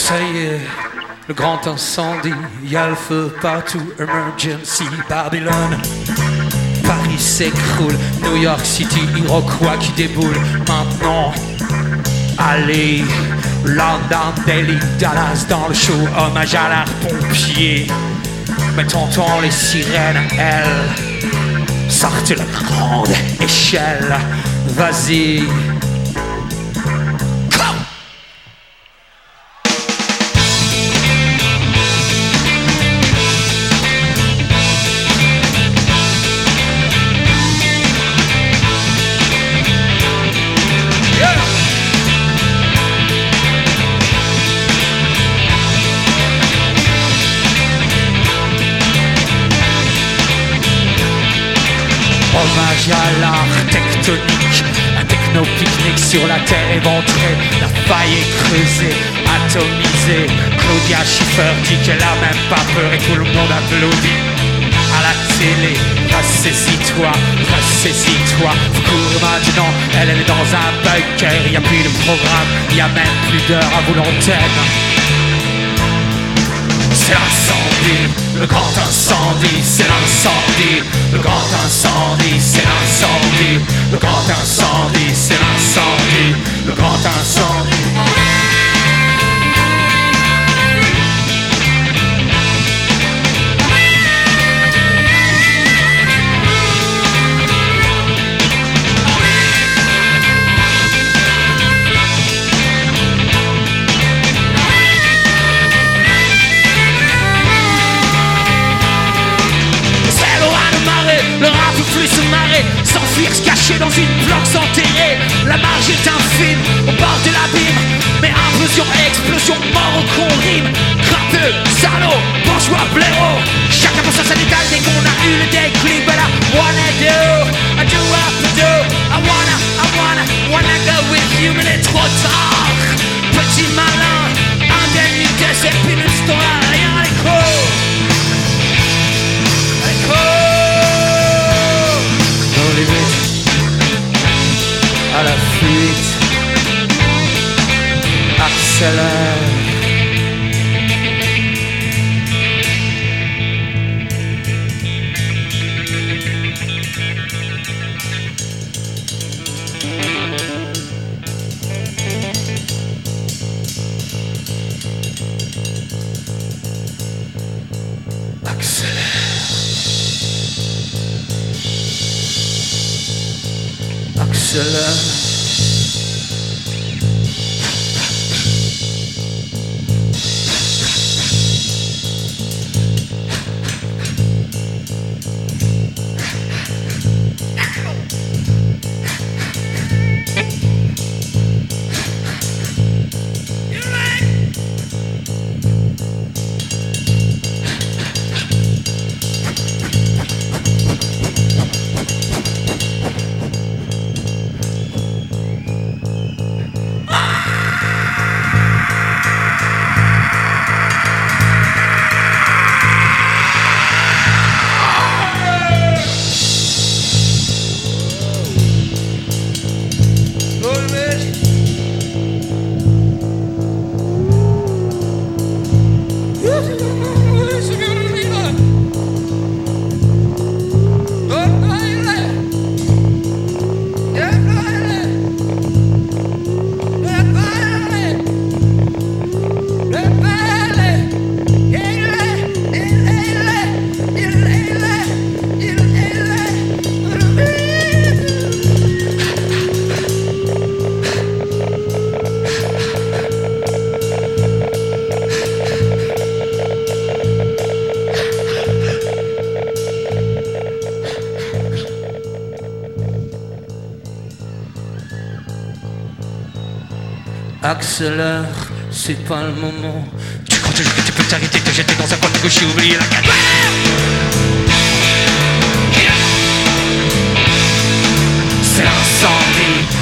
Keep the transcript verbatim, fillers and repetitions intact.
Ça y est, le grand incendie, y a le feu partout, emergency, Babylone. Paris s'écroule, New York City, Iroquois qui déboule. Maintenant, allez, London, Delhi, Dallas dans le show, hommage à l'art pompier. Mais t'entends les sirènes, elles sortent la grande échelle. Vas-y. Hommage à l'art tectonique, un techno-pique-nique sur la terre éventrée. La faille est creusée, atomisée. Claudia Schiffer dit qu'elle a même pas peur et tout le monde applaudit. À la télé, ressaisis-toi, ressaisis-toi. Cours maintenant, elle, elle est dans un bunker. Y a plus de programme, y a même plus d'heures à vous l'antenne. C'est l'incendie, le grand incendie, c'est l'incendie, le grand incendie, c'est l'incendie, le grand incendie, c'est l'incendie, le grand incendie. Se marrer, s'enfuir, se cacher dans une planque s'enterrer. La marge est infime, au bord de l'abîme. Mais implosion, explosion, mort au con rime. Crapeux, salaud, bourgeois, blaireau. Chacun pour sa sanitaire dès qu'on a eu le déclic. But I wanna do, I do what I do. I wanna, I wanna, wanna go with you. Mais il est trop tard. Petit malin, indemnité, c'est plus une histoire. Rien à l'écho. À l'écho. À la fuite, accélère. Accélère. Accélère, c'est pas le moment. Tu crois toujours que tu peux t'arrêter, te jeter dans un coin de gauche et oublier la galère. C'est l'incendie,